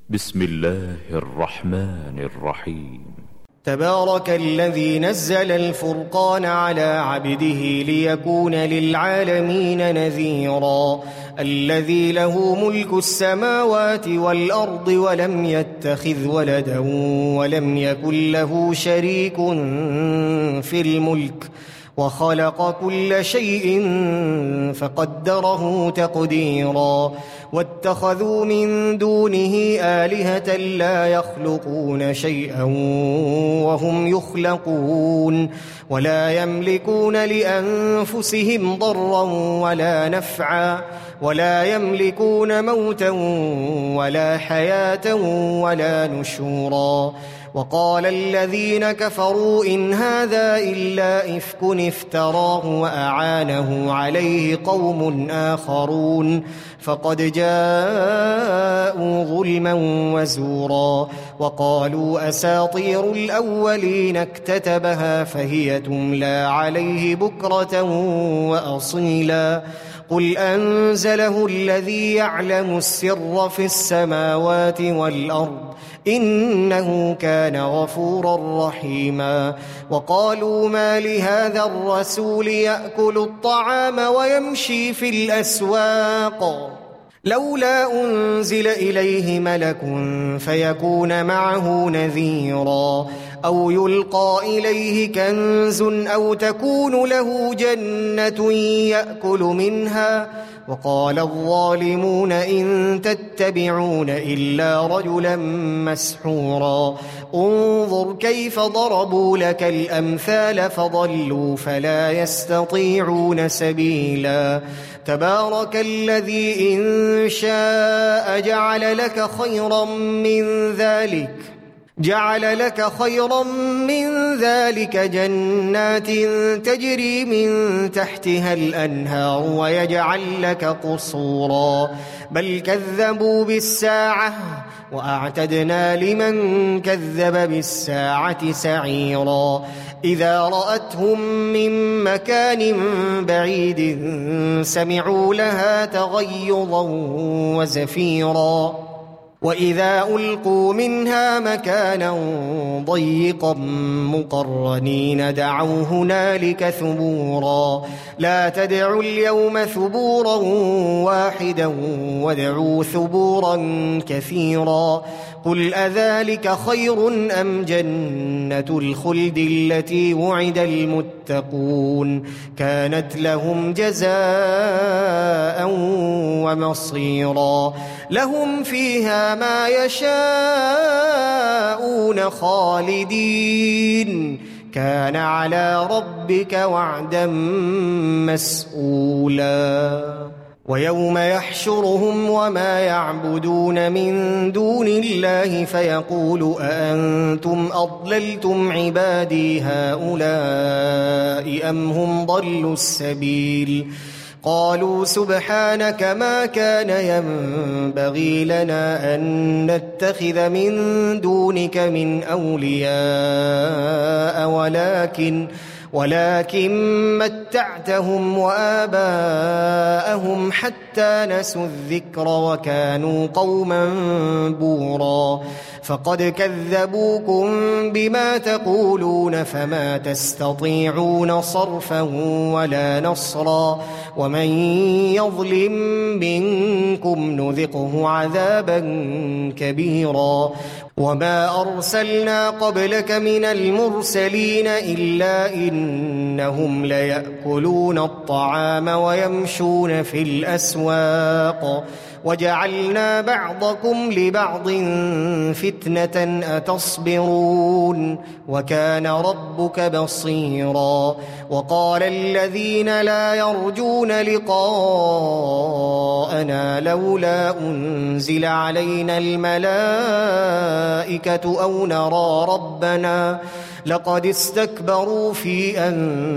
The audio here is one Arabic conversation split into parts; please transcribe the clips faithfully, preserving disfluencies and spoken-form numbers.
بسم الله الرحمن الرحيم. تبارك الذي نزل الفرقان على عبده ليكون للعالمين نذيرا. الذي له ملك السماوات والأرض ولم يتخذ ولدا ولم يكن له شريك في الملك وخلق كل شيء فقدره تقديرا. واتخذوا من دونه آلهة لا يخلقون شيئا وهم يخلقون ولا يملكون لأنفسهم ضرا ولا نفعا ولا يملكون موتا ولا حياة ولا نشورا. وقال الذين كفروا إن هذا إلا إفك افتراه وأعانه عليه قوم آخرون فقد جاءوا ظلما وزورا. وقالوا أساطير الأولين اكتتبها فهي تملى عليه بكرة وأصيلا. قل أنزله الذي يعلم السر في السماوات والأرض إنه كان غفورا رحيما. وقالوا ما لهذا الرسول يأكل الطعام ويمشي في الأسواق لولا أنزل إليه ملك فيكون معه نذيرا أو يلقى إليه كنز أو تكون له جنة يأكل منها. وقال الظالمون إن تتبعون إلا رجلا مسحورا. انظر كيف ضربوا لك الأمثال فضلوا فلا يستطيعون سبيلا. تبارك الذي إن شاء جعل لك خيرا من ذلك جعل لك خيرا من ذلك جنات تجري من تحتها الأنهار ويجعل لك قصورا. بل كذبوا بالساعة وأعتدنا لمن كذب بالساعة سعيرا. إذا رأتهم من مكان بعيد سمعوا لها تغيظا وزفيرا. وإذا ألقوا منها مكانا ضيقا مقرنين دعوا هنالك ثبورا. لا تدعوا اليوم ثبورا واحدا وادعوا ثبورا كثيرا. قل أذلك خير أم جنة الخلد التي وعد المتقون كانت لهم جزاء ومصيرا. لهم فيها ما يشاءون خالدين كان على ربك وعدا مسئولا. ويوم يحشرهم وما يعبدون من دون الله فيقول أأنتم أضللتم عبادي هؤلاء أم هم ضلوا السبيل. قالوا سبحانك ما كان ينبغي لنا أن نتخذ من دونك من أولياء ولكن ولكن متعتهم وآباءهم حتى نسوا الذكر وكانوا قوما بورا. فقد كذبوكم بما تقولون فما تستطيعون صرفا ولا نصرا. ومن يظلم منكم نذقه عذابا كبيرا. وما أرسلنا قبلك من المرسلين إلا إنهم ليأكلون الطعام ويمشون في الأسواق وجعلنا بعضكم لبعض فتنة أتصبرون وكان ربك بصيرا. وقال الذين لا يرجون لقاءنا لولا أنزل علينا الملائكة أو نرى ربنا لقد استكبروا في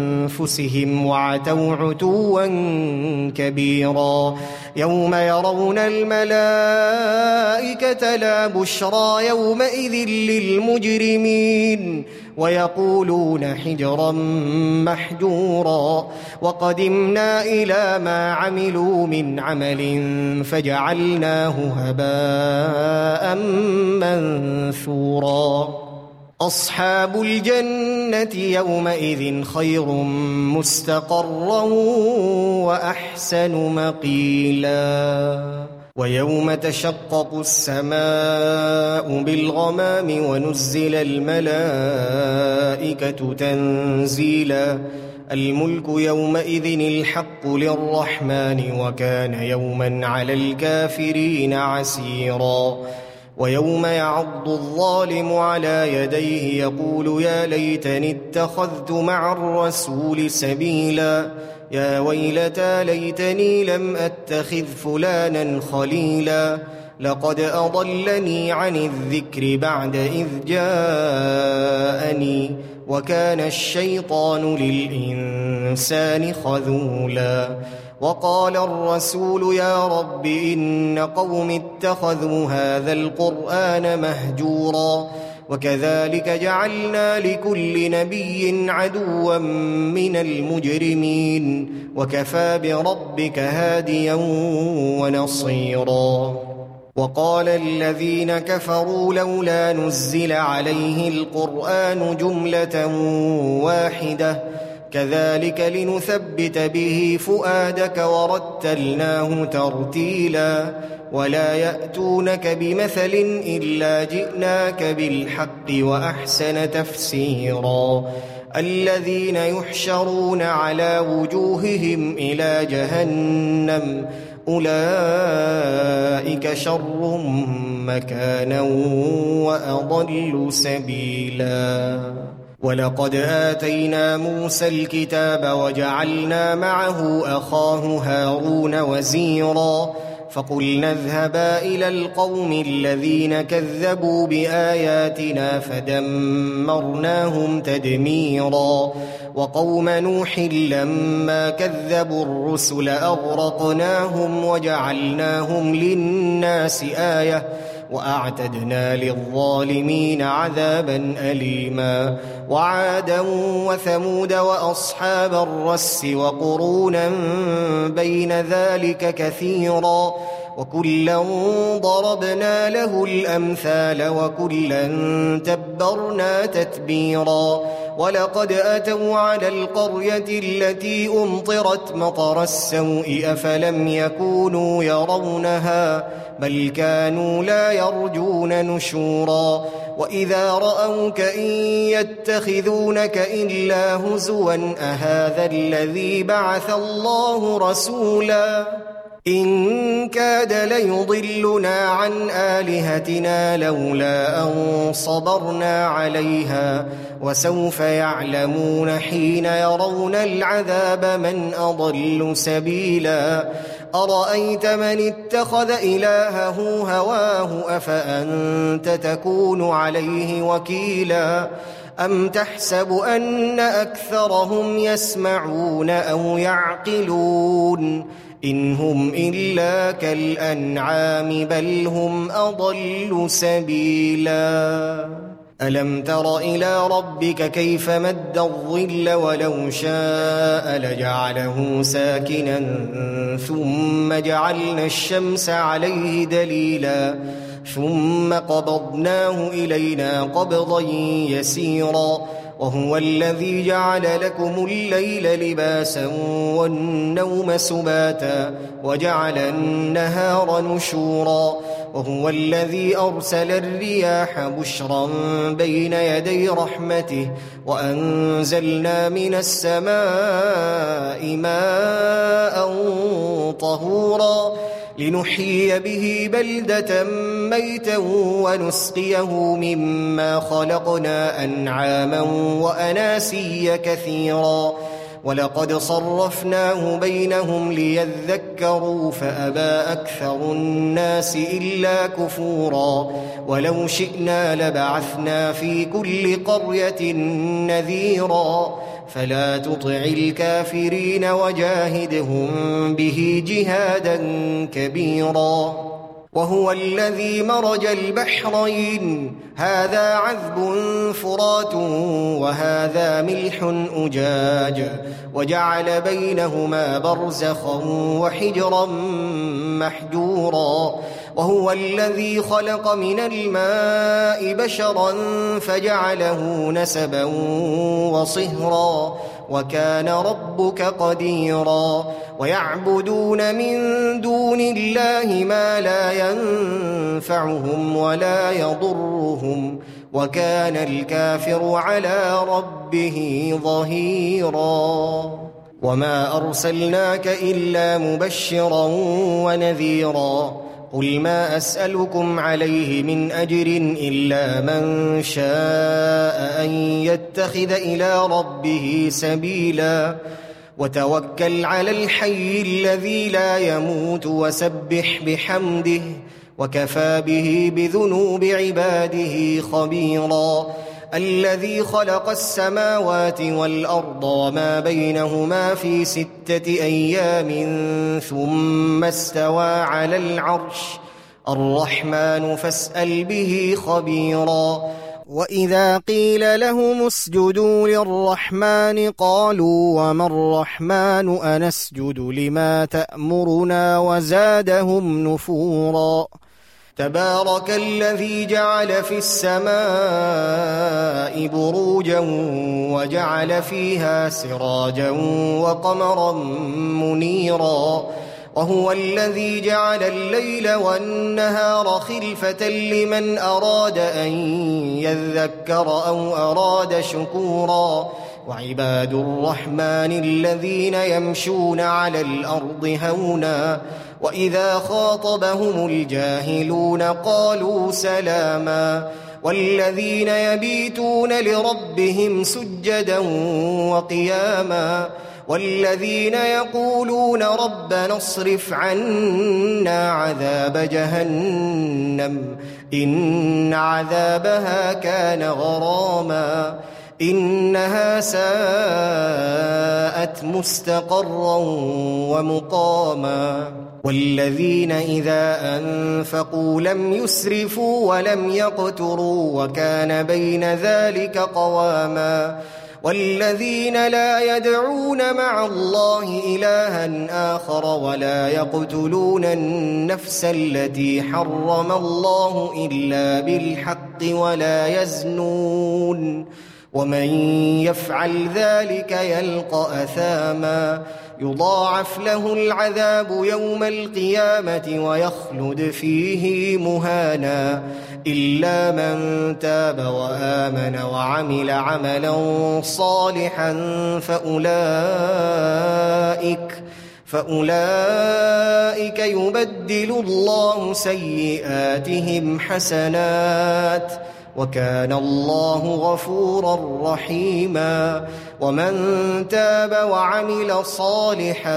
أنفسهم وعتوا عتوا كبيرا. يوم يرون يرون الملائكة لا بشرى يومئذ للمجرمين ويقولون حجرا محجورا وقدمنا إلى ما عملوا من عمل فجعلناه هباء منثورا أصحاب الجنة يومئذ خير مستقرا وأحسن مقيلا ويوم تشقق السماء بالغمام ونزل الملائكة تنزيلا الملك يومئذ الحق للرحمن وكان يوما على الكافرين عسيرا ويوم يعض الظالم على يديه يقول يا ليتني اتخذت مع الرسول سبيلا يا ويلتى ليتني لم أتخذ فلانا خليلا لقد أضلني عن الذكر بعد إذ جاءني وكان الشيطان للإنسان خذولا وقال الرسول يا رب إن قوم اتخذوا هذا القرآن مهجورا وكذلك جعلنا لكل نبي عدوا من المجرمين وكفى بربك هاديا ونصيرا وقال الذين كفروا لولا نزل عليه القرآن جملة واحدة كذلك لنثبت به فؤادك ورتلناه ترتيلا ولا يأتونك بمثل إلا جئناك بالحق وأحسن تفسيرا الذين يحشرون على وجوههم إلى جهنم أولئك شر مكانا وأضل سبيلا ولقد آتينا موسى الكتاب وجعلنا معه أخاه هارون وزيرا فقلنا اذهبا إلى القوم الذين كذبوا بآياتنا فدمرناهم تدميرا وقوم نوح لما كذبوا الرسل أغرقناهم وجعلناهم للناس آية وأعتدنا للظالمين عذابا أليما وعادا وثمود وأصحاب الرس وقرونا بين ذلك كثيرا وكلا ضربنا له الأمثال وكلا تبرنا تتبيرا ولقد أتوا على القرية التي أمطرت مطر السوء أفلم يكونوا يرونها بل كانوا لا يرجون نشورا وإذا رأوك إن يتخذونك إلا هزوا أهذا الذي بعث الله رسولا إن كاد ليضلنا عن آلهتنا لولا أن صبرنا عليها وسوف يعلمون حين يرون العذاب من أضل سبيلا أرأيت من اتخذ إلهه هواه أفأنت تكون عليه وكيلا أم تحسب أن أكثرهم يسمعون أو يعقلون إن هم إلا كالأنعام بل هم أضل سبيلا ألم تر إلى ربك كيف مد الظل ولو شاء لجعله ساكنا ثم جعلنا الشمس عليه دليلا ثم قبضناه إلينا قبضا يسيرا وهو الذي جعل لكم الليل لباسا والنوم سباتا وجعل النهار نشورا وهو الذي أرسل الرياح بشرا بين يدي رحمته وأنزلنا من السماء ماء طهورا لنحيي به بلدة ميتا ونسقيه مما خلقنا أنعاما وأناسيا كثيرا ولقد صرفناه بينهم ليذكروا فأبى أكثر الناس إلا كفورا ولو شئنا لبعثنا في كل قرية نذيرا فلا تطع الكافرين وجاهدهم به جهادا كبيرا وهو الذي مرج البحرين هذا عذب فرات وهذا ملح أجاج وجعل بينهما برزخا وحجرا محجورا وهو الذي خلق من الماء بشرا فجعله نسبا وصهرا وكان ربك قديرا ويعبدون من دون الله ما لا ينفعهم ولا يضرهم وكان الكافر على ربه ظهيرا وما أرسلناك إلا مبشرا ونذيرا قل ما أسألكم عليه من أجر إلا من شاء أن يتخذ إلى ربه سبيلا وتوكل على الحي الذي لا يموت وسبح بحمده وكفى به بذنوب عباده خبيرا الذي خلق السماوات والأرض وما بينهما في ستة أيام ثم استوى على العرش الرحمن فاسأل به خبيرا وإذا قيل لهم اسجدوا للرحمن قالوا وما الرحمن أنسجد لما تأمرنا وزادهم نفورا تبارك الذي جعل في السماء بروجا وجعل فيها سراجا وقمرا منيرا وهو الذي جعل الليل والنهار خلفة لمن أراد أن يذكر أو أراد شكورا وعباد الرحمن الذين يمشون على الأرض هونا وإذا خاطبهم الجاهلون قالوا سلاما والذين يبيتون لربهم سجدا وقياما والذين يقولون ربنا اصرف عنا عذاب جهنم إن عذابها كان غراما إنها ساءت مستقرا ومقاما والذين إذا أنفقوا لم يسرفوا ولم يقتروا وكان بين ذلك قواما والذين لا يدعون مع الله إلها آخر ولا يقتلون النفس التي حرم الله إلا بالحق ولا يزنون ومن يفعل ذلك يلقى أثاما يضاعف له العذاب يوم القيامة ويخلد فيه مهانا إلا من تاب وآمن وعمل عملا صالحا فأولئك فأولئك يبدل الله سيئاتهم حسنات وكان الله غفورا رحيما ومن تاب وعمل صالحا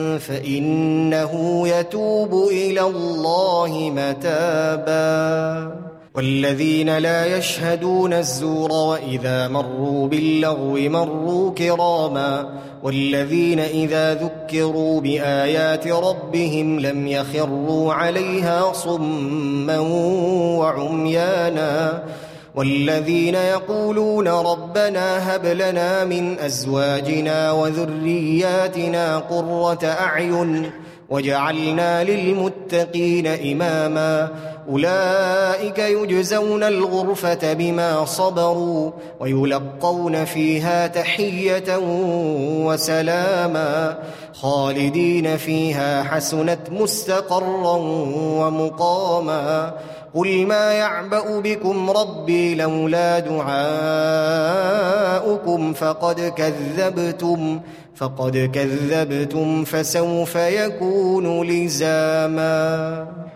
فإنه يتوب إلى الله متابا والذين لا يشهدون الزور وإذا مروا باللغو مروا كراما والذين إذا ذكروا بآيات ربهم لم يخروا عليها صما وعميانا والذين يقولون ربنا هب لنا من أزواجنا وذرياتنا قرة أعين وجعلنا للمتقين إماما أولئك يجزون الغرفة بما صبروا ويلقون فيها تحية وسلاما خالدين فيها حسنت مستقرا ومقاما قل ما يعبأ بكم ربي لولا دعاؤكم فقد كذبتم فقد كذبتم فسوف يكون لزاما.